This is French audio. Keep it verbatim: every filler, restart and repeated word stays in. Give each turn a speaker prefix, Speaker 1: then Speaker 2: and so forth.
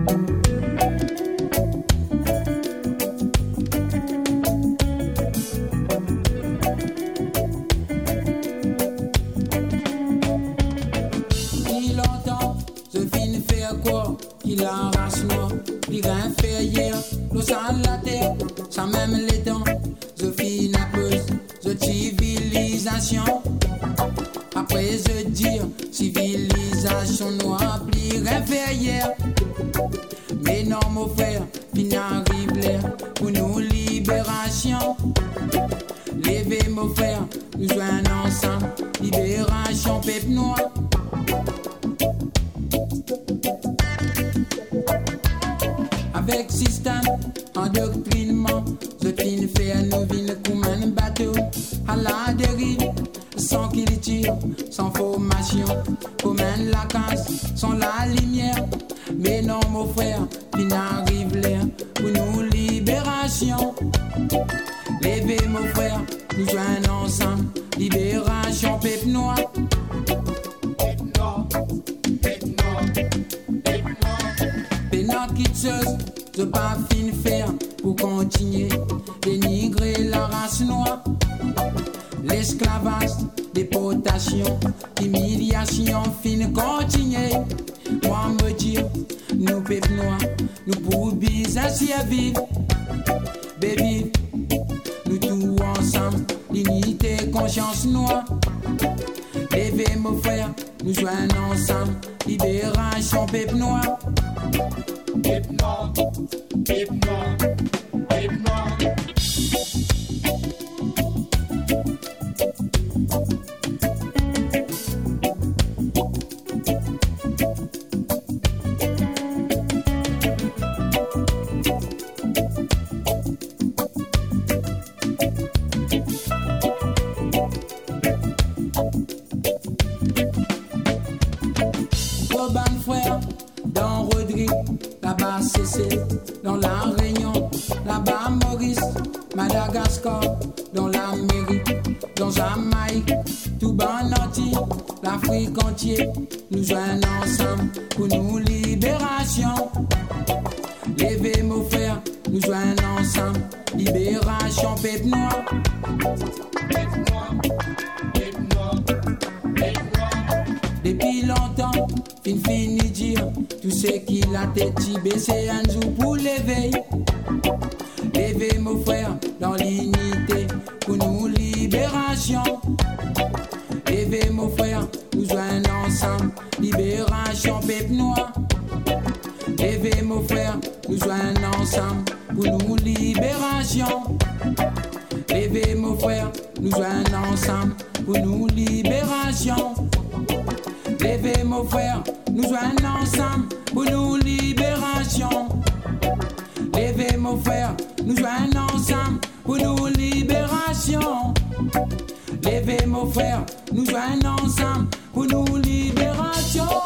Speaker 1: La race noire, il rien fait hier, l'eau sale la terre, sans même les dents. Je finis à cause de civilisation. Après je dire civilisation noire, plus rien fait hier. Mais non mon frère, il arrive l'air pour nous libération. Levez mon frère, nous joignons ensemble, libération peuple noir. Avec système, endoctrinement, je viens faire nous vines comme un bateau à la dérive, sans qu'il tire, sans formation, comme un lacasse, sans la lumière. Mais non, mon frère, il n'arrive l'air pour nous libération. Levez, mon frère, nous joignons ensemble, libération, peuple noir. Peuple noir, peuple noir, peuple noir. Peuple noir quitteuse. Je pas fin faire pour continuer dénigrer la race noire. L'esclavage, déportation, humiliation, fin continuer. Moi me dire, nous peuple noirs, nous pour business à vivre. Baby, nous tous ensemble, l'unité, conscience noire. Levez mon frère, nous joignons ensemble, libération peuple noir. Peuple noir, peuple noir, peuple noir. Urban frère, dans Rodrigue, là-bas Cécile, dans la Réunion, là-bas Maurice, Madagascar, dans l'Amérique, dans Jamaïque, tout ban entier, l'Afrique entière, nous joignons ensemble pour nous libération. Levez mon frère, nous joignons ensemble, libération peuple noir. Peuple noir, peuple noir, peuple noir. Depuis longtemps, fin fini dire tout ce qu'il a tête baissé un jour pour l'éveil. Levez mon frère dans l'unité pour nous libération. Levez mon frère, nous joignons ensemble, libération peuple noir. Levez mon frère, nous joignons ensemble pour nous libération. Levez mon frère, nous joignons ensemble pour nous libération. Levez mon frère, nous joignons ensemble pour nous libération. Levez mon frère, nous joignons ensemble pour nous libération. Levez mon frère, nous joignons ensemble pour nous libération.